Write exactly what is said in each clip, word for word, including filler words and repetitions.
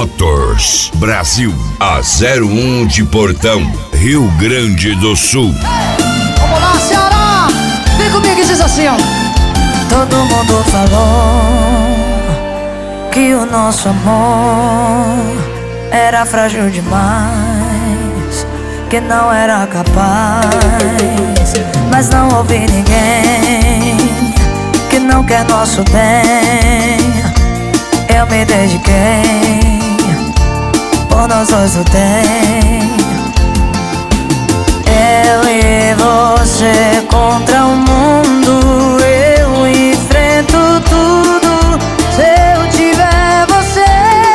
Motors Brasil, a zero um de Portão, Rio Grande do Sul. Vamos lá, Ceará! Vem comigo e diz assim, ó. Todo mundo falou que o nosso amor era frágil demais, que não era capaz. Mas não ouvi ninguém que não quer nosso bem. Eu me dediquei, por nós dois lutei. Eu e você contra o mundo, eu enfrento tudo se eu tiver você.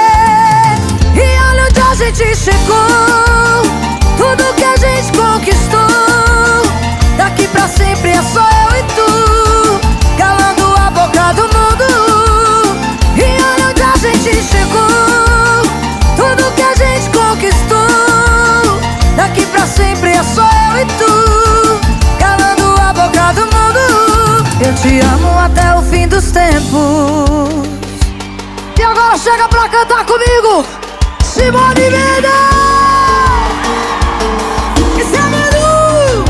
E olha onde a gente chegou, tudo que a gente conquistou. Daqui pra sempre é só eu e tu, calando a boca do mundo. E olha onde a gente chegou, tudo que a gente conquistou. Daqui pra sempre é só eu e tu, calando a boca do mundo. Eu te amo até o fim dos tempos. E agora chega pra cantar comigo, Simone Mendes! Esse é Manu!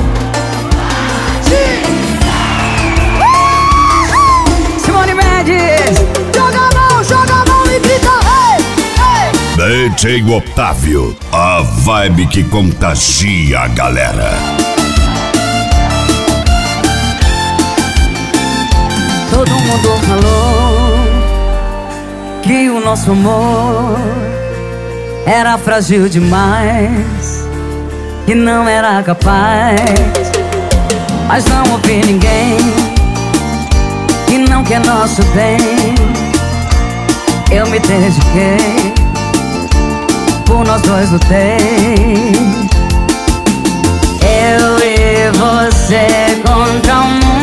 Uh! Simone Mendes! Joga a mão, joga a mão e grita, hey, hey! D J Otávio, a vibe que contagia a galera. Todo mundo falou que o nosso amor era frágil demais, que não era capaz. Mas não ouvi ninguém que não quer nosso bem. Eu me dediquei, por nós dois lutei. Eu e você contra o mundo.